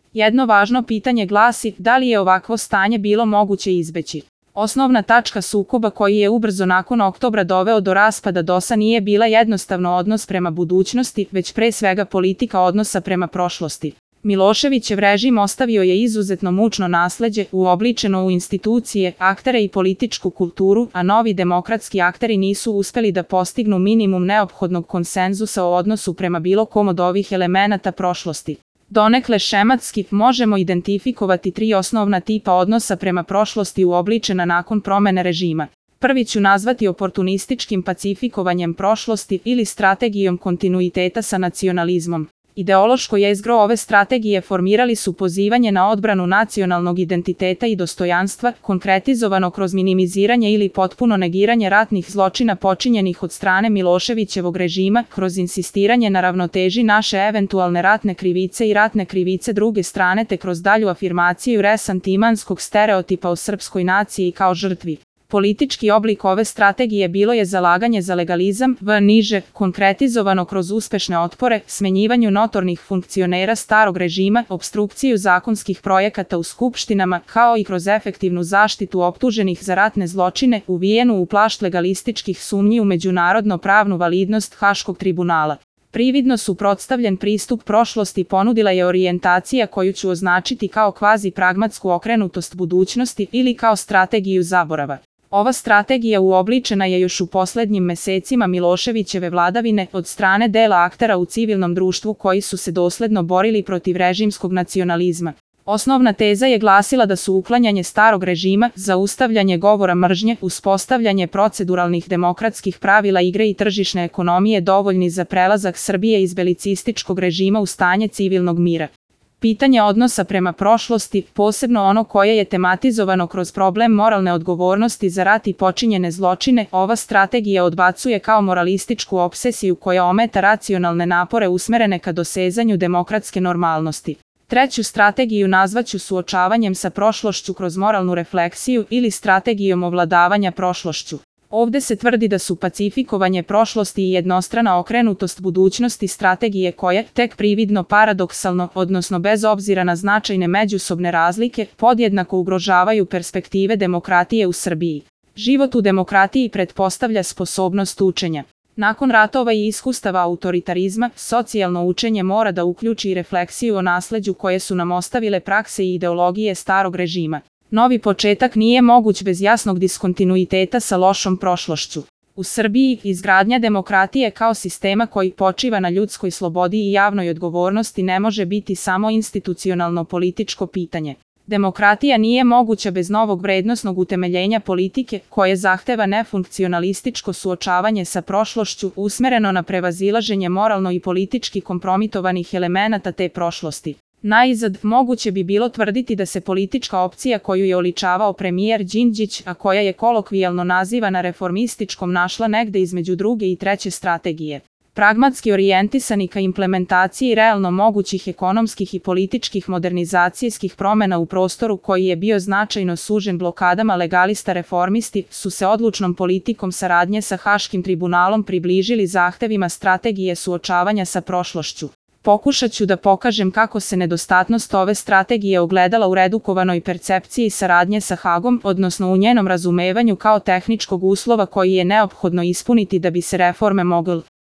Jedno važno pitanje glasi da li je ovakvo stanje bilo moguće izbeći. Osnovna tačka sukoba koji je ubrzo nakon oktobra doveo do raspada DOS-a nije bila jednostavno odnos prema budućnosti, već pre svega politika odnosa prema prošlosti. Miloševićev režim ostavio je izuzetno mučno nasleđe, uobličeno u institucije, aktere i političku kulturu, a novi demokratski akteri nisu uspeli da postignu minimum neophodnog konsenzusa o odnosu prema bilo kom od ovih elemenata prošlosti. Donekle šematski možemo identifikovati 3 osnovna tipa odnosa prema prošlosti uobličena nakon promene režima. Prvi ću nazvati oportunističkim pacifikovanjem prošlosti ili strategijom kontinuiteta sa nacionalizmom. Ideološko jezgro ove strategije formirali su pozivanje na odbranu nacionalnog identiteta i dostojanstva, konkretizovano kroz minimiziranje ili potpuno negiranje ratnih zločina počinjenih od strane Miloševićevog režima, kroz insistiranje na ravnoteži naše eventualne ratne krivice i ratne krivice druge strane te kroz dalju afirmaciju resantimanskog stereotipa o srpskoj naciji kao žrtvi. Politički oblik ove strategije bilo je zalaganje za legalizam, niže, konkretizovano kroz uspešne otpore, smenjivanju notornih funkcionera starog režima, opstrukciju zakonskih projekata u skupštinama, kao i kroz efektivnu zaštitu optuženih za ratne zločine, uvijenu u plašt legalističkih sumnji u međunarodno pravnu validnost Haškog tribunala. Prividno suprotstavljen pristup prošlosti ponudila je orijentacija koju ću označiti kao kvazi-pragmatsku okrenutost budućnosti ili kao strategiju zaborava. Ova strategija uobličena je još u poslednjim mesecima Miloševićeve vladavine od strane dela aktera u civilnom društvu koji su se dosledno borili protiv režimskog nacionalizma. Osnovna teza je glasila da su uklanjanje starog režima, zaustavljanje govora mržnje, uspostavljanje proceduralnih demokratskih pravila igre i tržišne ekonomije dovoljni za prelazak Srbije iz belicističkog režima u stanje civilnog mira. Pitanje odnosa prema prošlosti, posebno ono koje je tematizovano kroz problem moralne odgovornosti za rat i počinjene zločine, ova strategija odbacuje kao moralističku opsesiju koja ometa racionalne napore usmerene ka dosezanju demokratske normalnosti. Treću strategiju nazvaću suočavanjem sa prošlošću kroz moralnu refleksiju ili strategijom ovladavanja prošlošću. Ovde se tvrdi da su pacifikovanje prošlosti i jednostrana okrenutost budućnosti strategije koje, tek prividno paradoksalno, odnosno bez obzira na značajne međusobne razlike, podjednako ugrožavaju perspektive demokratije u Srbiji. Život u demokratiji pretpostavlja sposobnost učenja. Nakon ratova i iskustava autoritarizma, socijalno učenje mora da uključi refleksiju o nasleđu koje su nam ostavile prakse i ideologije starog režima. Novi početak nije moguć bez jasnog diskontinuiteta sa lošom prošlošću. U Srbiji, izgradnja demokratije kao sistema koji počiva na ljudskoj slobodi i javnoj odgovornosti ne može biti samo institucionalno političko pitanje. Demokratija nije moguća bez novog vrednosnog utemeljenja politike, koje zahteva nefunkcionalističko suočavanje sa prošlošću usmereno na prevazilaženje moralno i politički kompromitovanih elemenata te prošlosti. Naizad, moguće bi bilo tvrditi da se politička opcija koju je oličavao premijer Đinđić, a koja je kolokvijalno nazivana reformističkom, našla negde između druge i treće strategije. Pragmatski orijentisani ka implementaciji realno mogućih ekonomskih i političkih modernizacijskih promena u prostoru koji je bio značajno sužen blokadama legalista reformisti, su se odlučnom politikom saradnje sa Haškim tribunalom približili zahtevima strategije suočavanja sa prošlošću. Pokušat ću da pokažem kako se nedostatnost ove strategije ogledala u redukovanoj percepciji saradnje sa Hagom, odnosno u njenom razumevanju kao tehničkog uslova koji je neophodno ispuniti da bi se reforme mogle